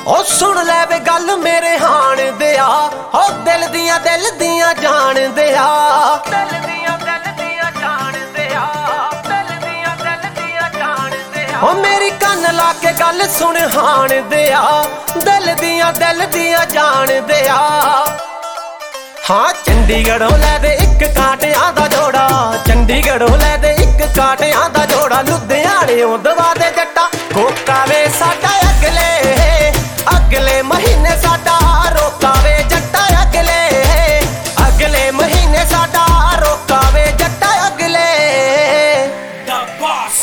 ओ सुन ले वे गल मेरे हाण दिया, ओ दिल दियां जान दिया, दिल दियां जान दिया, दिल दियां जान दिया। ओ मेरी कन ला के गल सुन हाण दिया, दिल दियां जान दिया। हाँ चंडीगढ़ों लै दे इक कांटियां दा जोड़ा, चंडीगढ़ों लै दे इक कांटियां दा जोड़ा, लुधियाणेओं दवा दे जट्टा कोका वे साडा अगले अगले महीने साडा रोका वे जट्टा अगले महीने साडा रोका वे जट्टा अगले। The Boss।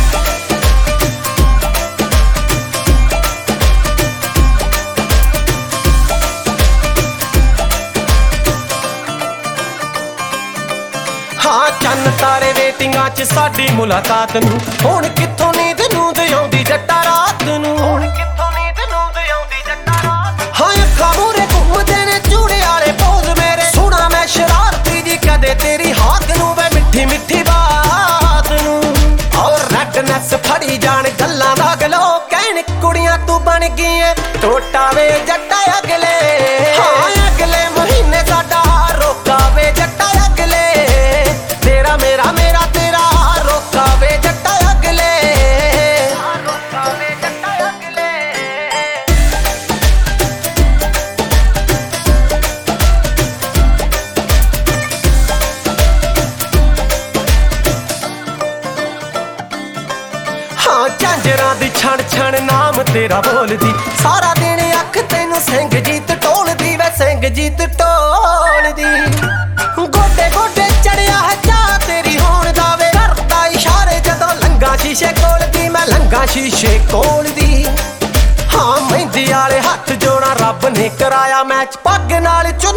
हाँ चन्न तारे वेटिंगां च साडी मुलाकात नूं, हुण कित्थों नींद नूंद आउंदी जट्टा रात नूं, हुण कित्थों नींद नूंद आउंदी जट्टा रात। हाँ अखां मूहरे घुमदे ने चूड़े वाले पोज मेरे, सुना मैं शरारती जी कदे तेरी हाथ नूं वे मिठी मिठी बात नूं। और रैडनेस फड़ी जान गल्लां दा गलो, कहण कुड़ियां तू बन गई ऐ टोटा वे जट्टा अगले। हाँ अगले महीने साडा रोका वे जट्टा अगले, तेरा मेरा मेरा तेरा रोका वे जट्टा अगले, रोका वे जट्टा अगले। हाँ झांजरां दी छण छण नाम तेरा बोलदी, सारा दिन अख तैनू सिंह जीत टोलदी वे सिंह जीत टोलदी। गोडे गोडे चढ़िया है चा तेरी होण दा वे, करदा इशारे जदों लंगा शीशे कोल दी, मैं लंगा शीशे कोल दी। हाँ मेहंदी वाले हथ जोड़ा रब ने कराया मैच, पग नाल